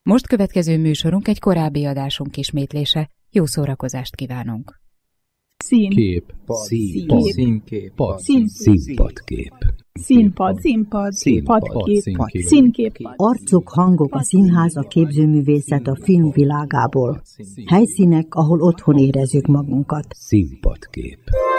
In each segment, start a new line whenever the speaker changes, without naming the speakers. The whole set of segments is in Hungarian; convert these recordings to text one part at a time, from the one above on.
Most következő műsorunk egy korábbi adásunk ismétlése. Jó szórakozást kívánunk!
Színpadkép.
Arcok, hangok, a színház, a képzőművészet a filmvilágából. Helyszínek, ahol otthon érezzük magunkat.
Színpadkép.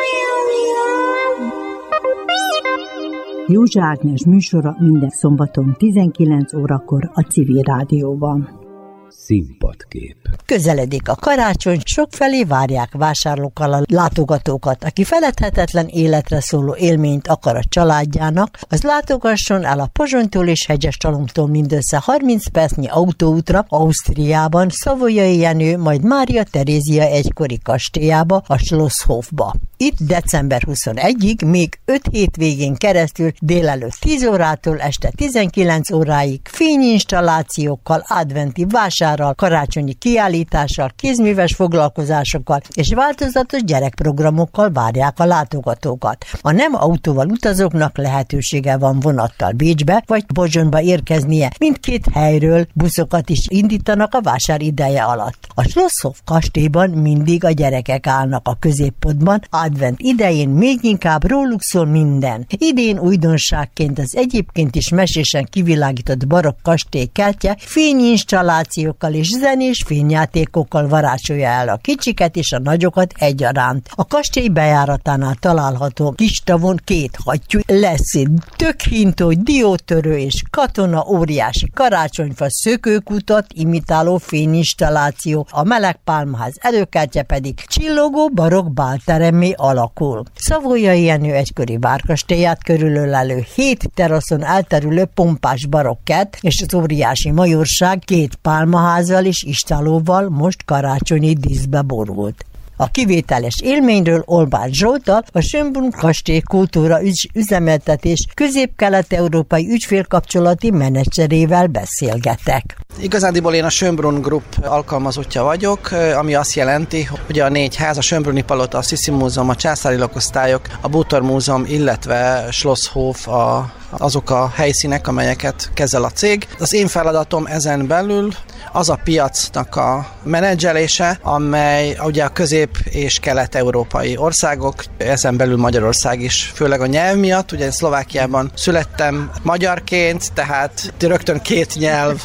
Józsa Ágnes műsora minden szombaton 19 órakor a Civil Rádióban.
Színpadkép.
Közeledik a karácsony, sokfelé várják vásárlókkal a látogatókat. Aki feledhetetlen életre szóló élményt akar a családjának, az látogasson el a Pozsonytól és Hegyescsalomtól mindössze 30 percnyi autóútra Ausztriában, Savoyai Jenő, majd Mária Terézia egykori kastélyába, a Schlosshofba. Itt december 21-ig, még 5 hétvégén keresztül délelőtt 10 órától este 19 óráig fényinstallációkkal, adventi vásárral, karácsonyi kiállítással, kézműves foglalkozásokkal és változatos gyerekprogramokkal várják a látogatókat. A nem autóval utazóknak lehetősége van vonattal Bécsbe vagy Pozsonyba érkeznie. Mindkét helyről buszokat is indítanak a vásár ideje alatt. A Schlosshof kastélyban mindig a gyerekek állnak a középpontban, advent idején még inkább róluk szól minden. Idén újdonságként az egyébként is mesésen kivilágított barokk kastély kertje fényinstallációkkal és zenés fényjátékokkal varázsolja el a kicsiket és a nagyokat egyaránt. A kastély bejáratánál található kis tavon 2 hattyú lesz, tökhintó, diótörő és katona, óriási karácsonyfa, szökőkutat imitáló fényinstalláció, a melegpálmaház előkertje pedig csillogó barokk bálteremmé alakul. Savoyai Jenő egykori várkastélyát körülölelő 7 teraszon elterülő pompás barokkert és az óriási majorság 2 pálmaházzal és istálóval most karácsonyi díszbe borult. A kivételes élményről Olbán Zsolttal, a Schönbrunn kastély kultúra üzemeltetés közép-kelet-európai ügyfélkapcsolati menedzserével beszélgetek.
Igazándiból én a Schönbrunn Group alkalmazottja vagyok, ami azt jelenti, hogy a 4 ház, a Schönbrunni palota, a Sissi Múzeum, a Császári Lakosztályok, a Bútor Múzeum, illetve Schlosshof azok a helyszínek, amelyeket kezel a cég. Az én feladatom ezen belül az a piacnak a menedzselése, amely ugye a közép- és kelet-európai országok, ezen belül Magyarország is, főleg a nyelv miatt. Ugye Szlovákiában születtem magyarként, tehát rögtön 2 nyelv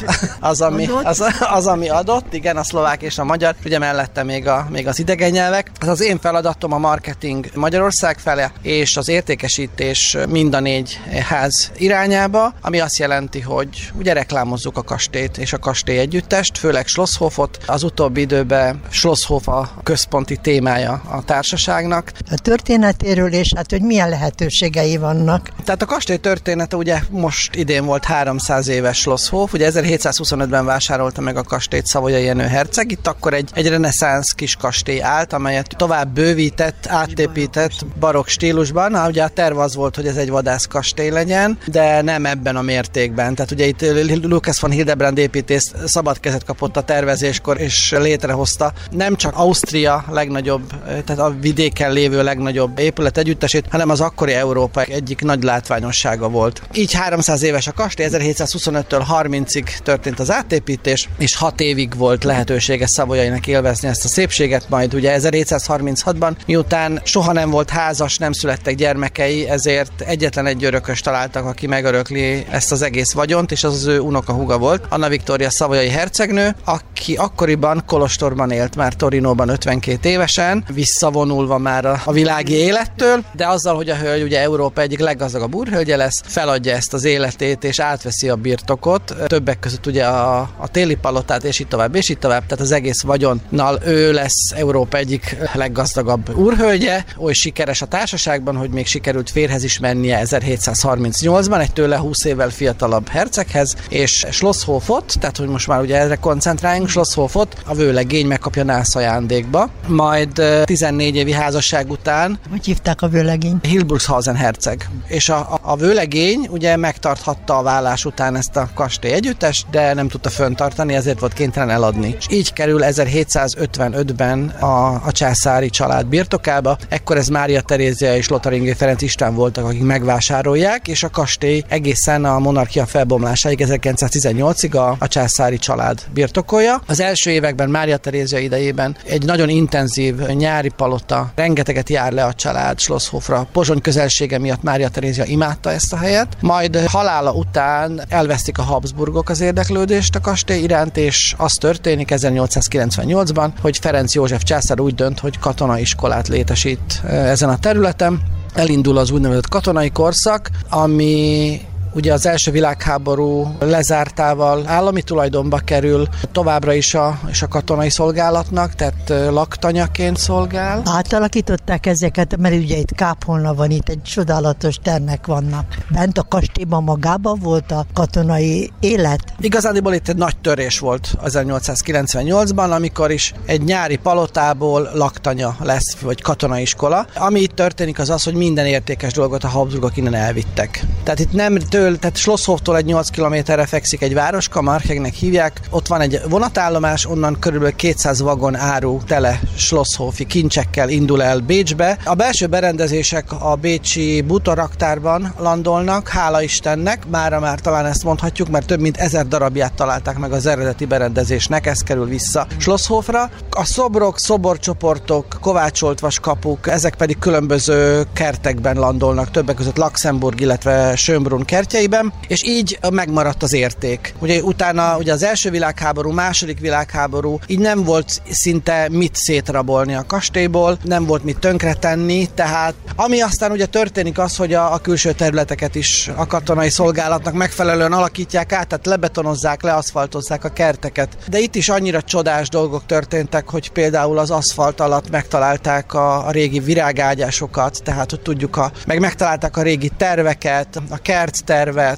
az, ami adott, igen, a szlovák és a magyar, ugye mellette még az idegen nyelvek. Az én feladatom a marketing Magyarország fele, és az értékesítés mind a 4 ház irányába, ami azt jelenti, hogy ugye reklámozzuk a kastélyt és a kastély együttest, főleg Schlosshofot. Az utóbbi időben Schlosshof a központi témája a társaságnak.
A történetéről és hát, hogy milyen lehetőségei vannak.
Tehát a kastély története ugye most idén volt 300 éves Schlosshof, ugye 1725-ben vásárolta meg a kastélyt Savoyai Jenő herceg, itt akkor egy reneszánsz kis kastély állt, amelyet tovább bővített, átépített barokk stílusban. Ugye a terv az volt, hogy ez egy vadászkastély legyen, de nem ebben a mértékben. Tehát ugye itt Lucas von Hildebrand építész szabad kezet kapott a tervezéskor, és létrehozta nem csak Ausztria legnagyobb, tehát a vidéken lévő legnagyobb épület együttesét, hanem az akkori Európa egyik nagy látványossága volt. Így 300 éves a kastély, 1725-től 30-ig történt az átépítés, és 6 évig volt lehetősége Savoyainak élvezni ezt a szépséget, majd ugye 1736-ban, miután soha nem volt házas, nem születtek gyermekei, ezért egyetlen egy örökös találtak, aki megörökli ezt az egész vagyont, és az ő unokahúga volt, Anna Viktória Savoyai hercegnő, aki akkoriban kolostorban élt már Torinóban 52 évesen, visszavonulva már a világi élettől, de azzal, hogy a hölgy ugye Európa egyik leggazdagabb úrhölgye lesz, feladja ezt az életét, és átveszi a birtokot, többek között ugye a téli palotát, és így tovább, tehát az egész vagyonnal ő lesz Európa egyik leggazdagabb úrhölgye, oly sikeres a társaságban, hogy még sikerült férhez is mennie 1738-ban, egy tőle 20 évvel fiatalabb herceghez, és Schlosshofot, tehát hogy most már ugye erre koncentráljunk, Schlosshofot a vőlegény megkapja nász ajándékba, majd 14 évi házasság után.
Hogy hívták a vőlegényt?
Hildburghausen herceg. És a vőlegény ugye megtarthatta a vállás után ezt a kastély együttest, de nem tudta fenntartani, ezért volt kénytelen eladni. És így kerül 1755-ben a császári család birtokába. Ekkor ez Mária Terézia és Lothar Ferenc István voltak, akik megvásárolják, és a kastély egészen a monarchia felbomlásáig 1918-ig a császári család birtokolja. Az első években Mária Terézia idejében egy nagyon intenzív nyári palota, rengeteget jár le a család Schlosshofra. Pozsony közelsége miatt Mária Terézia imádta ezt a helyet. Majd halála után elvesztik a Habsburgok az érdeklődést a kastély iránt, és az történik 1898-ban, hogy Ferenc József császár úgy dönt, hogy katonaiskolát létesít ezen a területen. Elindul az úgynevezett katonai korszak, ami ugye az első világháború lezártával állami tulajdonba kerül, továbbra is a katonai szolgálatnak, tehát laktanyaként szolgál.
Átalakították ezeket, mert ugye itt kápolna van, itt egy csodálatos termek vannak. Bent a kastélyban magában volt a katonai élet?
Igazándiból itt egy nagy törés volt 1898-ban, amikor is egy nyári palotából laktanya lesz, vagy katonaiskola. Ami itt történik az, hogy minden értékes dolgot a Habsburgok innen elvittek. Tehát itt nem tehát Schlosshoftól egy 8 kilométerre fekszik egy városka, Marchegnek hívják. Ott van egy vonatállomás, onnan körülbelül 200 vagon áru tele schlosshofi kincsekkel indul el Bécsbe. A belső berendezések a bécsi bútoraktárban landolnak, hála Istennek, mára már talán ezt mondhatjuk, mert több mint 1000 darabját találták meg az eredeti berendezésnek, ez kerül vissza Schlosshofra. A szobrok, szoborcsoportok, kovácsolt vaskapuk, ezek pedig különböző kertekben landolnak, többek között Luxemburg, illetve Schönbrunn kertjeiben, és így megmaradt az érték. Ugye utána ugye az első világháború, második világháború, így nem volt szinte mit szétrabolni a kastélyból, nem volt mit tönkretenni, tehát ami aztán ugye történik az, hogy a külső területeket is a katonai szolgálatnak megfelelően alakítják át, tehát lebetonozzák, leaszfaltozzák a kerteket. De itt is annyira csodás dolgok történtek, hogy például az aszfalt alatt megtalálták a régi virágágyásokat, tehát hogy tudjuk, meg megtalálták a régi terveket, a kerttervet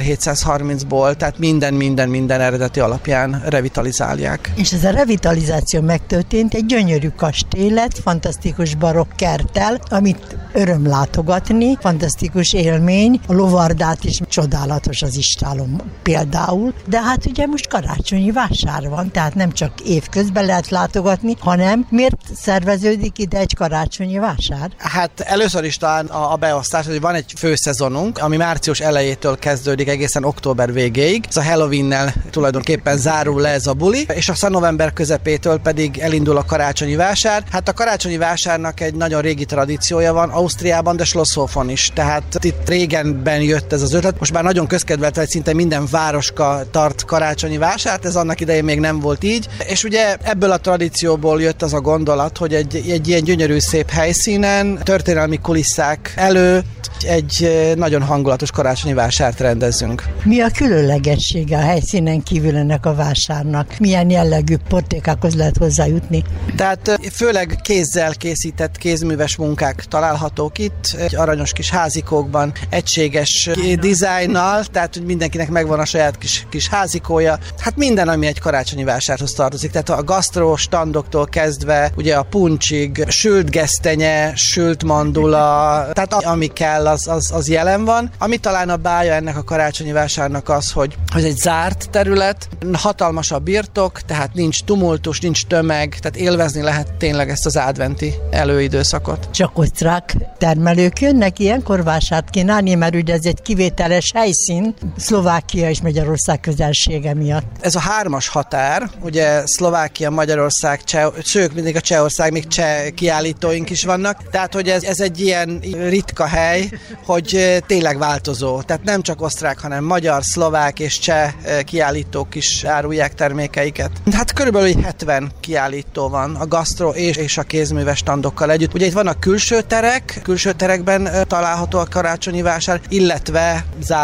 1730-ból, tehát minden eredeti alapján revitalizálják.
És ez a revitalizáció megtörtént, egy gyönyörű kastély lett, fantasztikus barokk kerttel, amit öröm látogatni, fantasztikus élmény, a lovardát is csodálatos az istálom például, de hát ugye most karácsonyi vásár van, tehát nem csak évközben lehet látogatni, hanem miért szerveződik ide egy karácsonyi vásár?
Hát először is talán a beosztás, hogy van egy főszezonunk, ami március elejétől kezdődik egészen október végéig. Ez a Halloweennel tulajdonképpen zárul le ez a buli, és aztán november közepétől pedig elindul a karácsonyi vásár. Hát a karácsonyi vásárnak egy nagyon régi tradíciója van Ausztriában, de Schlosshofon is. Tehát itt régenben jött ez az ötlet. Most már nagyon közkedvelt, hogy szinte minden városka tart karácsonyi vásárt, ez annak idején még nem volt így. És ugye ebből a tradícióból jött az a gondolat, hogy egy ilyen gyönyörű szép helyszínen, történelmi kulisszák előtt egy nagyon hangulatos karácsonyi vásárt rendezzünk.
Mi a különlegessége a helyszínen kívül ennek a vásárnak? Milyen jellegű portékákhoz lehet hozzájutni?
Tehát főleg kézzel készített kézműves munkák találhatók itt, egy aranyos kis házikókban, egységes dizájnnal, tehát hogy mindenkinek megvan a saját kis házikója. Hát minden, ami egy karácsonyi vásárhoz tartozik. Tehát a gasztró standoktól kezdve, ugye a puncsig, sült gesztenye, sült mandula, tehát ami kell, az jelen van. Ami talán a bája ennek a karácsonyi vásárnak az, hogy egy zárt terület, hatalmas a birtok, tehát nincs tumultus, nincs tömeg, tehát élvezni lehet tényleg ezt az adventi előidőszakot.
Csak osztrák termelők jönnek ilyenkor vásárt kínálni, mert ugye ez egy kivételes helyszín, Szlovákia és Magyarország közelsége miatt.
Ez a 3-as határ, ugye Szlovákia, Magyarország, sőt, mindig a Csehország, még cseh kiállítóink is vannak, tehát hogy ez egy ilyen ritka hely, hogy tényleg változó. Tehát nem csak osztrák, hanem magyar, szlovák és cseh kiállítók is árulják termékeiket. Hát körülbelül 70 kiállító van a gasztro és a kézműves standokkal együtt. Ugye itt vannak külső terekben található a karácsonyi vásár, illetve zárt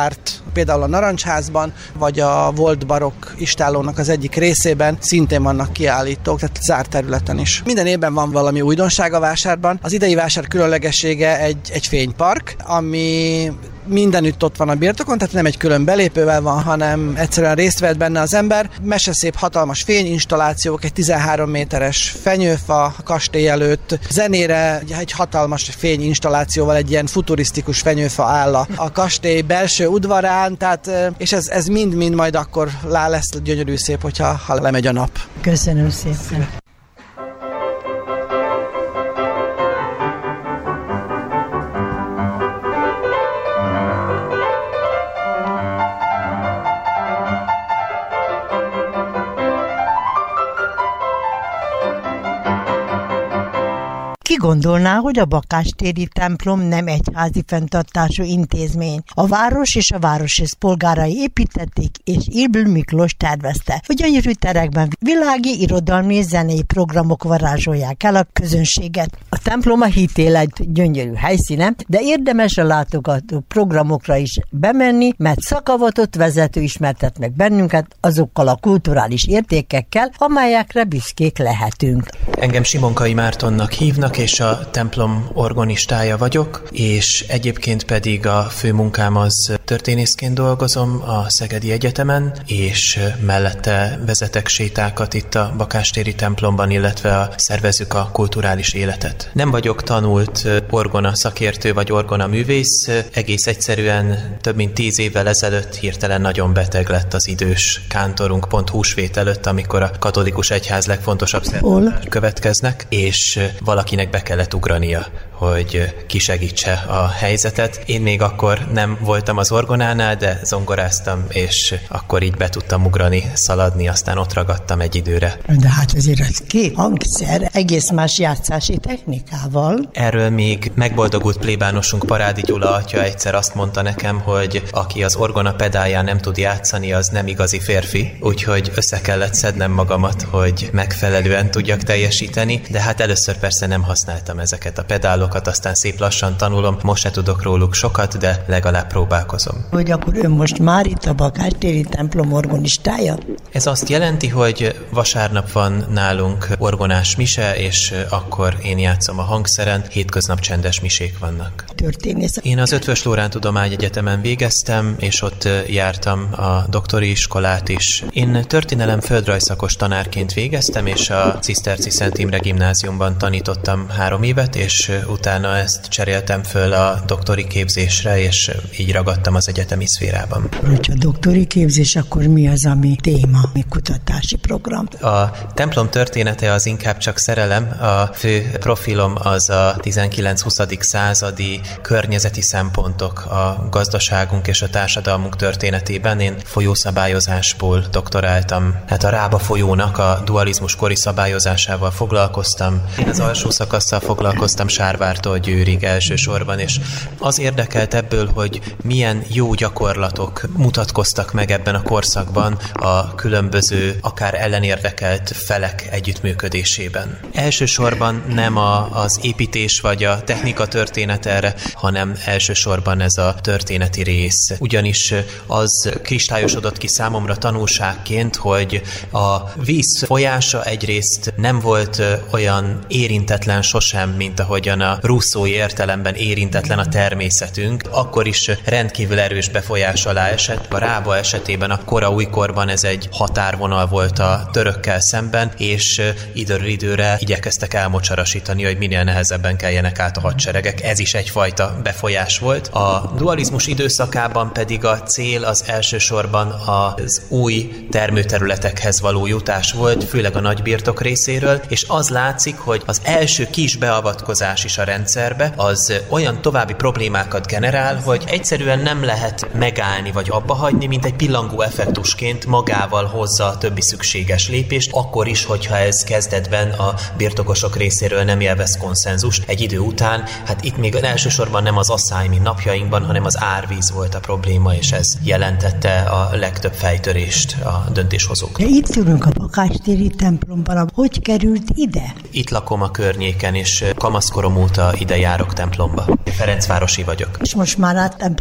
Például a Narancsházban, vagy a volt barokk istállónak az egyik részében szintén vannak kiállítók, tehát zárt területen is. Minden évben van valami újdonság a vásárban. Az idei vásár különlegessége egy fénypark, ami mindenütt ott van a birtokon, tehát nem egy külön belépővel van, hanem egyszerűen részt vett benne az ember. Meseszép hatalmas fényinstallációk, egy 13 méteres fenyőfa a kastély előtt, zenére egy hatalmas fényinstallációval egy ilyen futurisztikus fenyőfa áll a kastély belső udvarán, tehát, és ez mind-mind majd akkor lesz gyönyörű szép, hogyha lemegy a nap.
Köszönöm szépen! Ki gondolná, hogy a Bakástéri templom nem egyházi fenntartású intézmény? A város és a városrész polgárai építették, és Ilbl Miklós tervezte, hogy gyönyörű terekben világi, irodalmi és zenei programok varázsolják el a közönséget. A templom a hitélet gyönyörű helyszíne, de érdemes a látogató programokra is bemenni, mert szakavatott vezető ismertet meg bennünket azokkal a kulturális értékekkel, amelyekre büszkék lehetünk.
Engem Simonkai Mártonnak hívnak, és a templom orgonistája vagyok, és egyébként pedig a fő munkám az történészként dolgozom a Szegedi Egyetemen, és mellette vezetek sétákat itt a Bakástéri templomban, illetve szervezzük a kulturális életet. Nem vagyok tanult orgona szakértő vagy orgona művész, egész egyszerűen több mint 10 évvel ezelőtt hirtelen nagyon beteg lett az idős kántorunk pont húsvét előtt, amikor a katolikus egyház legfontosabb szertartások következnek, és valakinek be kellett ugrania, hogy kisegítse a helyzetet. Én még akkor nem voltam az orgonánál, de zongoráztam, és akkor így be tudtam ugrani, szaladni, aztán ott ragadtam egy időre.
De hát azért az két hangszer, egész más játszási technikával.
Erről még megboldogult plébánosunk Parádi Gyula atya egyszer azt mondta nekem, hogy aki az orgona pedálján nem tud játszani, az nem igazi férfi, úgyhogy össze kellett szednem magamat, hogy megfelelően tudjak teljesíteni, de hát először persze nem használtam ezeket a pedálokat, aztán szép lassan tanulom, most se tudok róluk sokat, de legalább próbálkozom.
Hogy akkor ön most már itt a Bakástéri templom orgonistája?
Ez azt jelenti, hogy vasárnap van nálunk orgonás mise, és akkor én játszom a hangszeren, hétköznap csendes misék vannak.
Történész.
Én az Eötvös Loránd Tudományegyetemen végeztem, és ott jártam a doktori iskolát is. Én történelem földrajzszakos tanárként végeztem, és a Ciszterci Szent Imre Gimnáziumban tanítottam 3 évet, és utána ezt cseréltem föl a doktori képzésre, és így ragadtam az egyetemi szférában.
Hogyha doktori képzés, akkor mi az, ami téma, mi kutatási program?
A templom története az inkább csak szerelem. A fő profilom az a 19-20. századi környezeti szempontok a gazdaságunk és a társadalmunk történetében. Én folyószabályozásból doktoráltam. Hát a Rába folyónak a dualizmus kori szabályozásával foglalkoztam. Én az alsó szakasszal foglalkoztam Sárvártól Győrig elsősorban, és az érdekelt ebből, hogy milyen jó gyakorlatok mutatkoztak meg ebben a korszakban a különböző, akár ellenérdekelt felek együttműködésében. Elsősorban nem az építés vagy a technika történet erre, hanem elsősorban ez a történeti rész. Ugyanis az kristályosodott ki számomra tanulságként, hogy a víz folyása egyrészt nem volt olyan érintetlen sosem, mint ahogyan a russzói értelemben érintetlen a természetünk, akkor is rendkívül erős befolyás alá esett. A Rába esetében a kora újkorban ez egy határvonal volt a törökkel szemben, és időről időre igyekeztek elmocsarasítani, hogy minél nehezebben keljenek át a hadseregek. Ez is egyfajta befolyás volt. A dualizmus időszakában pedig a cél az elsősorban az új termőterületekhez való jutás volt, főleg a nagybirtok részéről, és az látszik, hogy az első kis beavatkozás is a rendszerbe az olyan további problémákat generál, hogy egyszerűen nem lehet megállni vagy abbahagyni, mint egy pillangó effektusként magával hozza a többi szükséges lépést, akkor is, hogyha ez kezdetben a birtokosok részéről nem élvez konszenzust. Egy idő után, hát itt még elsősorban nem az asszály, mint napjainkban, hanem az árvíz volt a probléma, és ez jelentette a legtöbb fejtörést a döntéshozóknak.
Itt ülünk a Bakástéri templomban. Hogy került ide?
Itt lakom a környéken, és kamaszkorom óta ide járok templomba. Ferencvárosi vagyok.
És most már a templomnak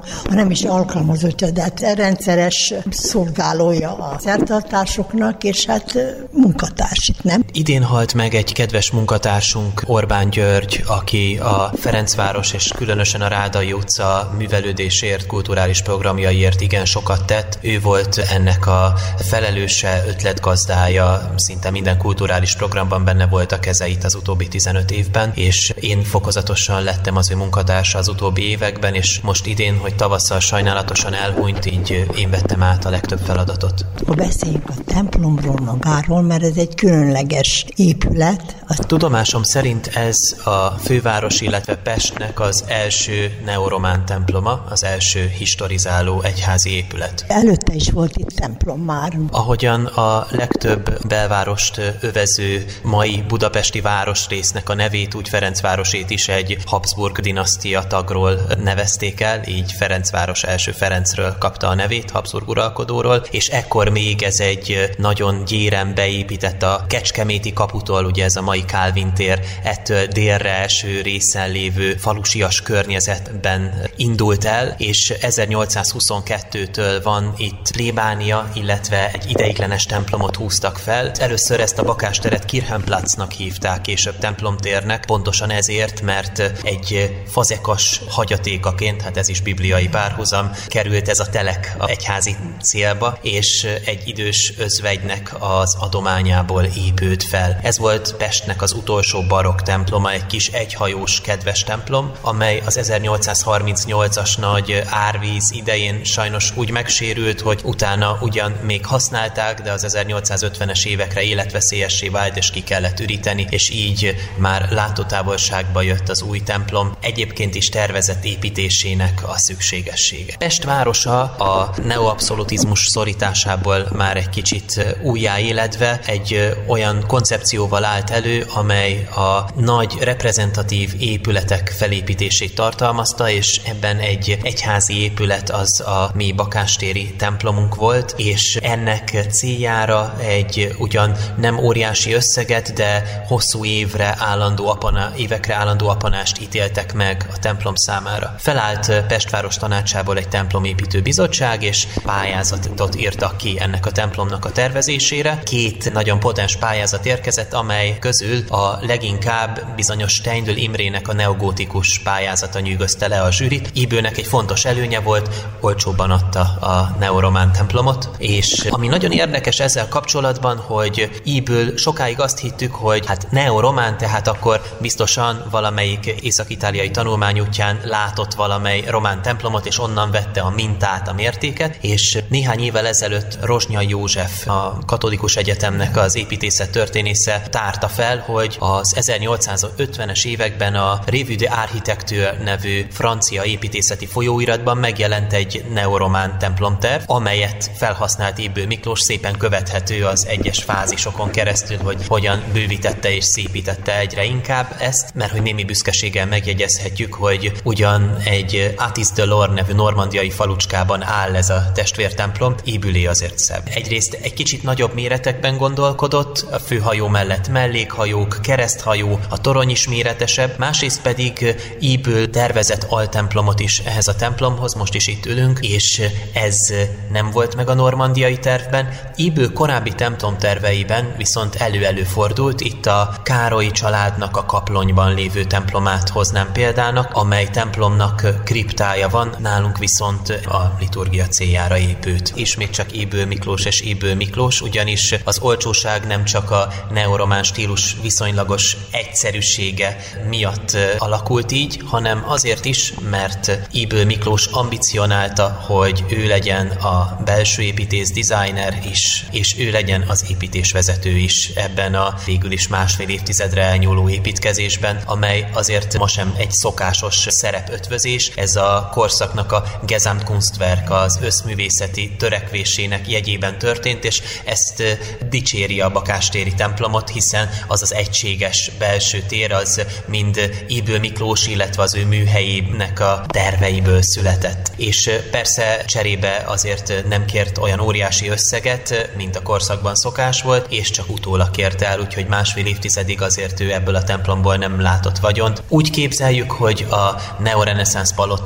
ha nem is alkalmazottja, de hát rendszeres szolgálója a szertartásoknak, és hát munkatárs itt, nem?
Idén halt meg egy kedves munkatársunk, Orbán György, aki a Ferencváros és különösen a Rádai utca művelődésért, kulturális programjaiért igen sokat tett. Ő volt ennek a felelőse, ötletgazdája, szinte minden kulturális programban benne volt a keze itt az utóbbi 15 évben, és én fokozatosan lettem az ő munkatársa az utóbbi években, és most idén, hogy tavasszal sajnálatosan elhunyt, így én vettem át a legtöbb feladatot.
Beszéljünk a templomról magáról, mert ez egy különleges épület.
Tudomásom szerint ez a főváros, illetve Pestnek az első neoromán temploma, az első historizáló egyházi épület.
Előtte is volt itt templom már.
Ahogyan a legtöbb belvárost övező mai budapesti városrésznek a nevét, úgy Ferencvárosét is egy Habsburg dinasztia tagról nevezték el, így Ferencváros első Ferencről kapta a nevét, Habsburg uralkodóról, és ekkor még ez egy nagyon gyéren beépített a Kecskeméti kaputól, ugye ez a mai Kálvin tér, ettől délre eső részen lévő falusias környezetben indult el, és 1822-től van itt plébánia, illetve egy ideiglenes templomot húztak fel. Először ezt a bakásteret Kirchenplatznak hívták, később templomtérnek, pontosan ezért, mert egy fazekas hagyatékaként, hát ez is bibliai párhuzam, került ez a telek a egyházi célba, és egy idős özvegynek az adományából épült fel. Ez volt Pestnek az utolsó barokk temploma, egy kis egyhajós kedves templom, amely az 1838-as nagy árvíz idején sajnos úgy megsérült, hogy utána ugyan még használták, de az 1850-es évekre életveszélyessé vált, és ki kellett üríteni, és így már látótávolságba jött az új templom egyébként is tervezett építésének a szükségessége. Pest városa a neoabszolutizmus szorításából már egy kicsit újjáéledve egy olyan koncepcióval állt elő, amely a nagy reprezentatív épületek felépítését tartalmazta, és ebben egy egyházi épület az a mi bakástéri templomunk volt, és ennek céljára egy ugyan nem óriási összeget, de hosszú évekre állandó apanást ítéltek meg a templom számára. Felállt Pest város tanácsából egy templomépítő bizottság, és pályázatot írtak ki ennek a templomnak a tervezésére. 2 nagyon potens pályázat érkezett, amely közül a leginkább bizonyos Steindl Imrének a neogótikus pályázata nyűgözte le a zsűrit. Íbőnek egy fontos előnye volt, olcsóbban adta a neoromán templomot, és ami nagyon érdekes ezzel kapcsolatban, hogy Íből sokáig azt hittük, hogy hát neoromán, tehát akkor biztosan valamelyik észak-itáliai tanulmány útján látott valamely román templomot, és onnan vette a mintát, a mértéket, és néhány évvel ezelőtt Rozsnyai József, a Katolikus Egyetemnek az építészet történésze tárta fel, hogy az 1850-es években a Revue d'Architecture nevű francia építészeti folyóiratban megjelent egy neoromán templomterv, amelyet felhasznált Ybl Miklós, szépen követhető az egyes fázisokon keresztül, hogy hogyan bővítette és szépítette egyre inkább ezt, mert hogy némi büszkeséggel megjegyezhetjük, hogy ugyan egy Athis de Lor nevű normandiai falucskában áll ez a testvértemplom, Ybl azért szebb. Egyrészt egy kicsit nagyobb méretekben gondolkodott, a főhajó mellett mellékhajók, kereszthajó, a torony is méretesebb, másrészt pedig Ybl tervezett altemplomot is ehhez a templomhoz, most is itt ülünk, és ez nem volt meg a normandiai tervben. Ybl korábbi templomterveiben viszont előfordult, itt a Károly családnak a Kaplonyban lévő templomát hoznám példának, amely templomnak kriptája van, nálunk viszont a liturgia céljára épült. Ismét csak Ybl Miklós és Ybl Miklós, ugyanis az olcsóság nem csak a neoromán stílus viszonylagos egyszerűsége miatt alakult így, hanem azért is, mert Ybl Miklós ambicionálta, hogy ő legyen a belső építész designer is, és ő legyen az építésvezető is ebben a végül is másfél évtizedre elnyúló építkezésben, amely azért ma sem egy szokásos szerepötvözés. Ez a korszaknak a Gesamtkunstwerk, az összművészeti törekvésének jegyében történt, és ezt dicséri a bakástéri templomot, hiszen az az egységes belső tér, az mind Ybl Miklós, illetve az ő műhelyének a terveiből született. És persze cserébe azért nem kért olyan óriási összeget, mint a korszakban szokás volt, és csak utólag kért el, úgyhogy másfél évtizedig azért ő ebből a templomból nem látott vagyont. Úgy képzeljük, hogy a neoreneszánsz paloták, amelyek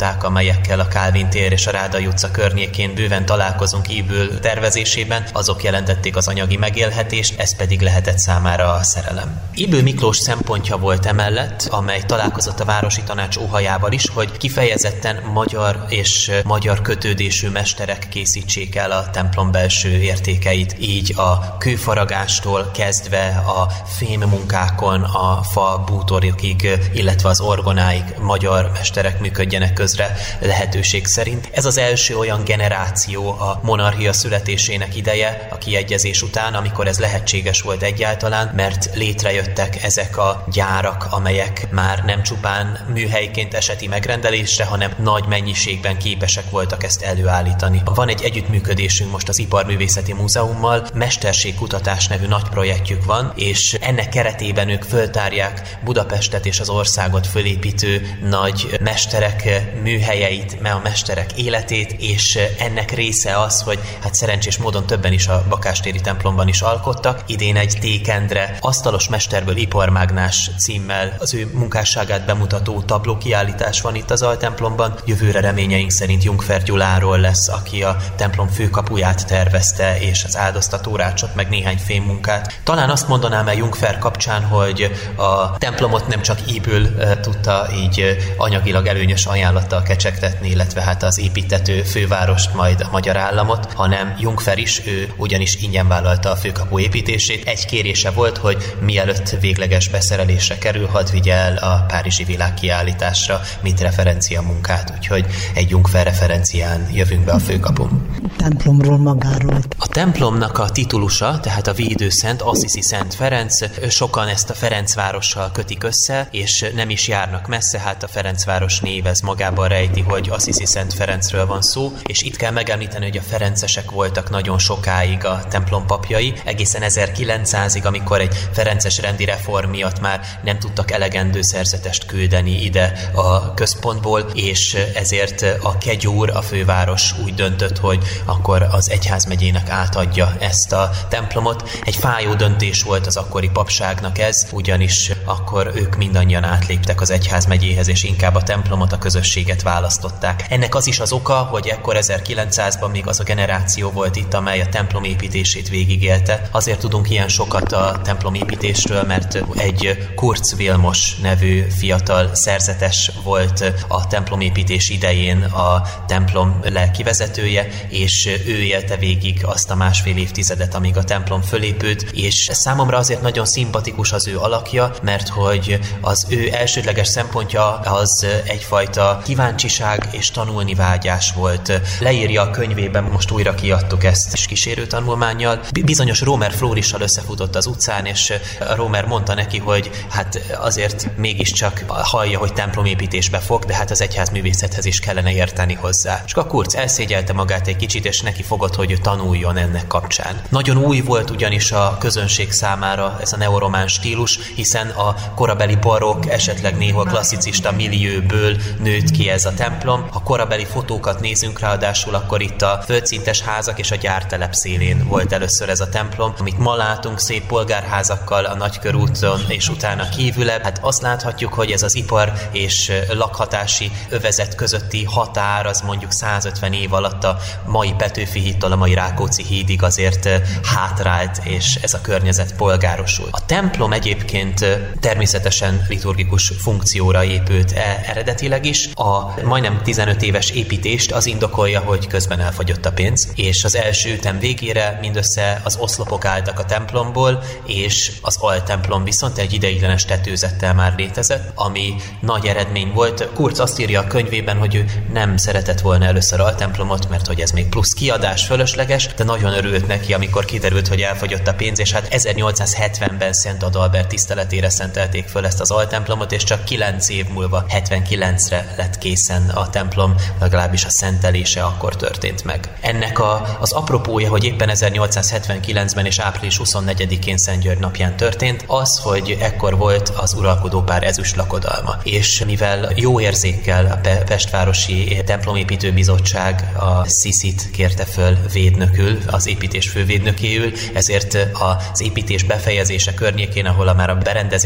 amelyekkel a Kálvin tér és a Rádai utca környékén bőven találkozunk Ybül tervezésében, azok jelentették az anyagi megélhetést, ez pedig lehetett számára a szerelem. Ybül Miklós szempontja volt emellett, amely találkozott a városi tanács óhajával is, hogy kifejezetten magyar és magyar kötődésű mesterek készítsék el a templom belső értékeit. Így a kőfaragástól kezdve a fémmunkákon, a fa bútorokig, illetve az orgonáig magyar mesterek működjenek közre lehetőség szerint. Ez az első olyan generáció a monarchia születésének ideje, a kiegyezés után, amikor ez lehetséges volt egyáltalán, mert létrejöttek ezek a gyárak, amelyek már nem csupán műhelyként eseti megrendelésre, hanem nagy mennyiségben képesek voltak ezt előállítani. Van egy együttműködésünk most az Iparművészeti Múzeummal, Mesterségkutatás nevű nagy projektjük van, és ennek keretében ők föltárják Budapestet és az országot fölépítő nagy mesterek műhelyeit, a mesterek életét, és ennek része az, hogy hát szerencsés módon többen is a Bakástéri templomban is alkottak. Idén egy T. Endre asztalos mesterből iparmágnás címmel az ő munkásságát bemutató tablókiállítás van itt az altemplomban. Jövőre reményeink szerint Jungfer Gyuláról lesz, aki a templom főkapuját tervezte, és az áldoztatórácsot, meg néhány fémmunkát. Talán azt mondanám el Jungfer kapcsán, hogy a templomot nem csak Ybül tudta így anyagilag előnyös ajánlattal kecsegtetni, illetve hát az építető fővárost, majd a magyar államot, hanem Jungfer is, ő ugyanis ingyen vállalta a főkapu építését. Egy kérése volt, hogy mielőtt végleges beszerelésre kerül, hadd vigye el a párizsi világkiállításra, mint referencia munkát, úgyhogy egy Jungfer referencián jövünk be a főkapun.
Templomról magáról.
A templomnak a titulusa, tehát a védőszent, Assisi Szent Ferenc, sokan ezt a Ferencvárossal kötik össze, és nem is járnak messze, hát a Ferencváros név ez magában rejti, hogy Assisi Szent Ferencről van szó, és itt kell megemlíteni, hogy a ferencesek voltak nagyon sokáig a templom papjai, egészen 1900-ig, amikor egy ferences rendi reform miatt már nem tudtak elegendő szerzetest küldeni ide a központból, és ezért a kegyúr, a főváros úgy döntött, hogy akkor az egyházmegyének átadja ezt a templomot. Egy fájó döntés volt az akkori papságnak ez, ugyanis akkor ők mindannyian átléptek az egyházmegyéhez, és inkább a templomot, a közösséget választották. Ennek az is az oka, hogy ekkor 1900-ban még az a generáció volt itt, amely a templom építését végigélte. Azért tudunk ilyen sokat a templom építésről, mert egy Kurz Vilmos nevű fiatal szerzetes volt a templomépítés idején a templom lelkivezetője, és ő élte végig azt a másfél évtizedet, amíg a templom fölépült, és számomra azért nagyon szimpatikus az ő alakja, mert hogy az ő elsődleges szempontja az egyfajta kíváncsiság és tanulni vágyás volt. Leírja a könyvében, most újra kiadtuk ezt és kísérő tanulmánnyal. Bizonyos Rómer Flórissal összefutott az utcán, és a Rómer mondta neki, hogy hát azért mégiscsak hallja, hogy templomépítésbe fog, de hát az egyházművészethez is kellene érteni hozzá. És a Kurz elszégyelte magát egy kicsit, és neki fogott, hogy ő tanuljon ennek kapcsán. Nagyon új volt ugyanis a közönség számára ez a neoromán stílus, hiszen a korabeli barokk, esetleg néhol klasszicista millióből nőtt ki ez a templom. Ha korabeli fotókat nézünk ráadásul, akkor itt a földszintes házak és a gyártelep szélén volt először ez a templom, amit ma látunk szép polgárházakkal a Nagykörúton és utána kívülebb. Hát azt láthatjuk, hogy ez az ipar és lakhatási övezet közötti határ az mondjuk 150 év alatt a mai Petőfi hídtól a mai Rákóczi hídig azért hátrált, és ez a környezet polgárosult. A templom egyébként természetesen liturgikus funkcióra épült eredetileg is. A majdnem 15 éves építést az indokolja, hogy közben elfogyott a pénz, és az első ütem végére mindössze az oszlopok álltak a templomból, és az altemplom viszont egy ideiglenes tetőzettel már létezett, ami nagy eredmény volt. Kurz azt írja a könyvében, hogy ő nem szeretett volna először altemplomot, mert hogy ez még plusz kiadás, fölösleges, de nagyon örült neki, amikor kiderült, hogy elfogyott a pénz, és hát 1870-ben Szent Adalbert tiszteletére szentelték föl ezt az altemplomot, és csak 9 év múlva, 79-re lett készen a templom, legalábbis a szentelése akkor történt meg. Ennek az apropója, hogy éppen 1879-ben és április 24-én Szent György napján történt, az, hogy ekkor volt az uralkodó pár ezüst lakodalma. És mivel jó érzékkel a Pestvárosi Templomépítő Bizottság a Sziszit kérte föl védnökül, az építés fővédnökéül, ezért az építés befejezése környékén, ahol már a berendezés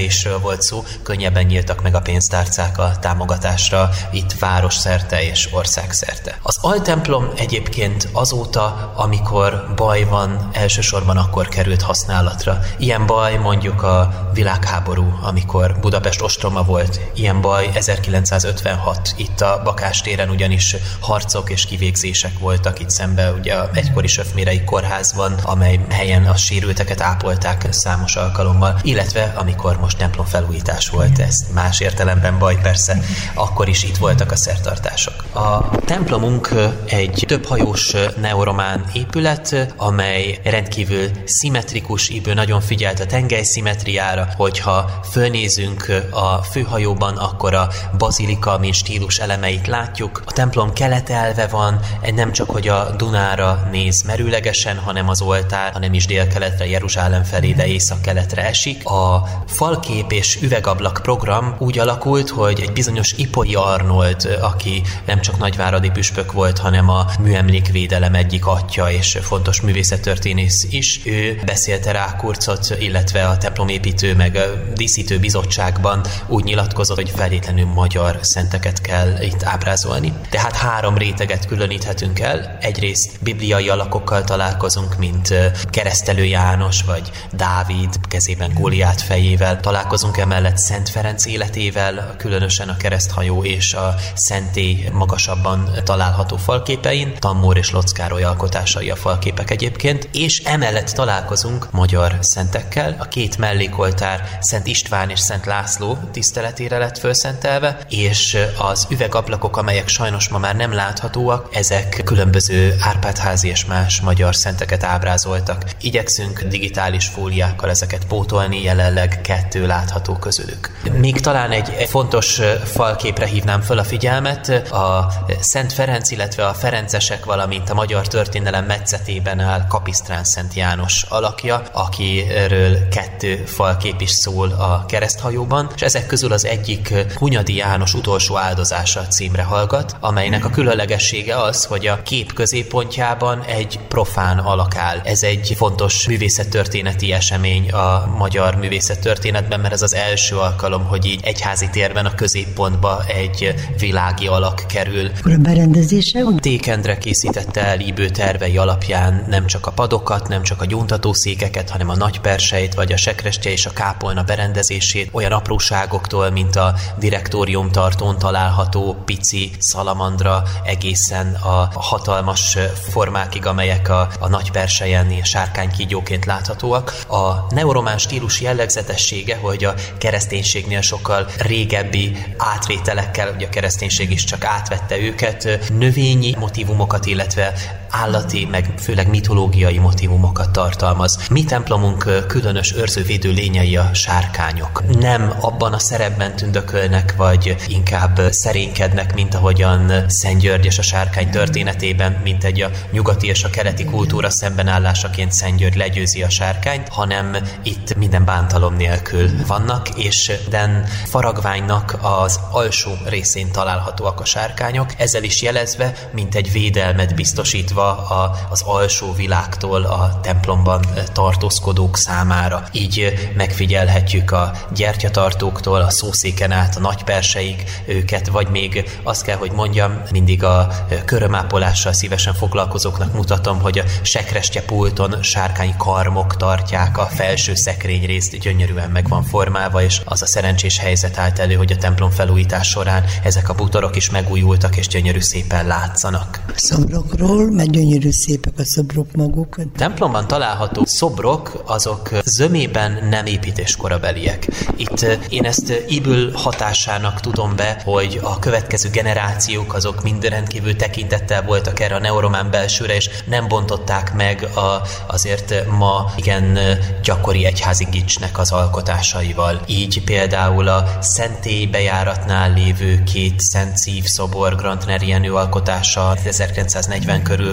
berendezésről volt szó, könnyebben nyíltak meg a pénztárcák a támogatásra itt városszerte és országszerte. Az altemplom egyébként azóta, amikor baj van, elsősorban akkor került használatra. Ilyen baj mondjuk a világháború, amikor Budapest ostroma volt, ilyen baj 1956, itt a Bakás téren ugyanis harcok és kivégzések voltak itt szembe, ugye a egykori Söfmérei kórházban, amely helyen a sérülteket ápolták számos alkalommal, illetve amikor most templomfelújítás volt, ez más értelemben baj persze, akkor is itt voltak a szertartások. A templomunk egy többhajós neoromán épület, amely rendkívül szimmetrikus, így nagyon figyelt a tengelyszimmetriára, hogyha fölnézünk a főhajóban, akkor a bazilika, mint stílus elemeit látjuk. A templom keletelve van, nem csak hogy a Dunára néz merőlegesen, hanem az oltár, hanem is délkeletre, Jeruzsálem felé, de északkeletre esik. A falkép és üvegablak program úgy alakult, hogy egy bizonyos Ipolyi Arnold, aki nem csak nagyváradi püspök volt, hanem a műemlékvédelem egyik atya és fontos művészettörténész is, ő beszélte Rákóczot, illetve a templomépítő meg a díszítő bizottságban úgy nyilatkozott, hogy feltétlenül magyar szenteket kell itt ábrázolni. Tehát 3 réteget különíthetünk el. Egyrészt bibliai alakokkal találkozunk, mint Keresztelő János vagy Dávid kezében Góliát fejével. Találkozunk emellett Szent Ferenc életével, különösen a kereszthajó és a szentély magasabban található falképein, Tammór és Locz Károly alkotásai a falképek egyébként, és emellett találkozunk magyar szentekkel. A 2 mellékoltár Szent István és Szent László tiszteletére lett fölszentelve, és az üvegablakok, amelyek sajnos ma már nem láthatóak, ezek különböző Árpád-házi és más magyar szenteket ábrázoltak. Igyekszünk digitális fóliákkal ezeket pótolni, jelenleg 2 látható közülük. Még talán egy fontos falképre hívnám föl a figyelmet, a Szent Ferenc, illetve a ferencesek, valamint a magyar történelem metszetében áll Kapisztrán Szent János alakja, akiről 2 falkép is szól a kereszthajóban, és ezek közül az egyik Hunyadi János utolsó áldozása címre hallgat, amelynek a különlegessége az, hogy a kép középpontjában egy profán alak áll. Ez egy fontos művészettörténeti esemény a magyar művészettörténetben, mert ez az első alkalom, hogy így egyházi térben a középpontba egy világi alak kerül.
A berendezése?
Ték Endre készítette el ívő tervei alapján nem csak a padokat, nem csak a gyóntatószékeket, hanem a nagyperseit, vagy a sekrestye és a kápolna berendezését, olyan apróságoktól, mint a direktóriumtartón található pici szalamandra, egészen a hatalmas formákig, amelyek a nagypersejen sárkánykígyóként láthatóak. A neoromán stílus jellegzetessége, hogy a kereszténységnél sokkal régebbi átvételekkel, ugye a kereszténység is csak átvette őket, növényi motívumokat, illetve állati, meg főleg mitológiai motívumokat tartalmaz. Mi templomunk különös őrzővédő lényei a sárkányok. Nem abban a szerepben tündökölnek, vagy inkább szerénykednek, mint ahogyan Szent György és a sárkány történetében, mint egy a nyugati és a keleti kultúra szembenállásaként Szent György legyőzi a sárkányt, hanem itt minden bántalom nélkül vannak, és den faragványnak az alsó részén találhatóak a sárkányok, ezzel is jelezve, mint egy védelmet biztosítva az alsó világtól a templomban tartózkodók számára. Így megfigyelhetjük a gyertyatartóktól, a szószéken át a nagyperseig őket, vagy még azt kell, hogy mondjam, mindig a körömápolással szívesen foglalkozóknak mutatom, hogy a sekrestye pulton sárkány karmok tartják a felső szekrényrészt, gyönyörűen meg van formálva, és az a szerencsés helyzet állt elő, hogy a templom felújítás során ezek a bútorok is megújultak, és gyönyörű szépen látszanak.
Szobrokról, mert gyönyörű szépek a szobrok maguk.
Templomban található szobrok, azok zömében nem építéskorabeliek. Itt én ezt Ibül hatásának tudom be, hogy a következő generációk azok mind rendkívül tekintettel voltak erre a neoromán belsőre, és nem bontották meg azért ma igen gyakori egyházi gicsnek az alkotásaival. Így például a szentély bejáratnál lévő 2 Szent Szív szobor Grantner Jenő alkotása 1940 körül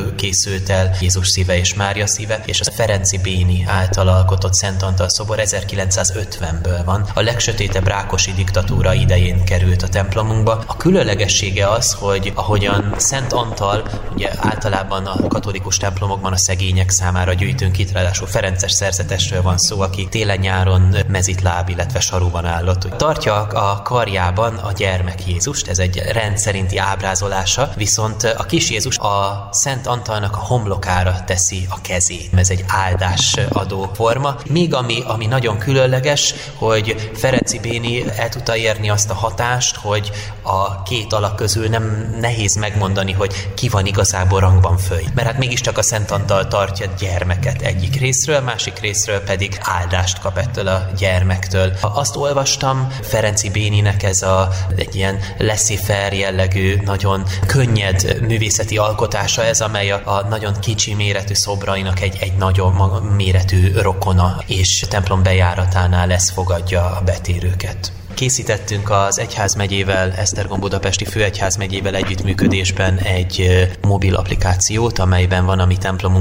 készült el Jézus szíve és Mária szíve, és a Ferenczy Béni által alkotott Szent Antal szobor 1950-ből van. A legsötétebb rákosi diktatúra idején került a templomunkba. A különlegessége az, hogy ahogyan Szent Antal, ugye általában a katolikus templomokban a szegények számára gyűjtünk itt, ráadásul ferences szerzetesről van szó, aki télen-nyáron mezitláb, illetve sarúban állott. Tartja a karjában a gyermek Jézust, ez egy rendszerinti ábrázolása, viszont a kis Jézus a Szent Antalnak a homlokára teszi a kezét. Ez egy áldás-adó forma. Még ami nagyon különleges, hogy Ferenczy Béni el tudta érni azt a hatást, hogy a két alak közül nem nehéz megmondani, hogy ki van igazából rangban föl. Mert hát mégiscsak a Szent Antal tartja gyermeket egyik részről, másik részről pedig áldást kap ettől a gyermektől. Azt olvastam, Ferenczy Béninek ez egy ilyen laissez-faire jellegű, nagyon könnyed művészeti alkotása ez, amely a nagyon kicsi méretű szobrainak egy nagyon méretű rokona, és templom bejáratánál ez fogadja a betérőket. Készítettünk az egyházmegyével, Esztergom budapesti főegyházmegyével együttműködésben egy mobil applikációt, amelyben van a mi templomunk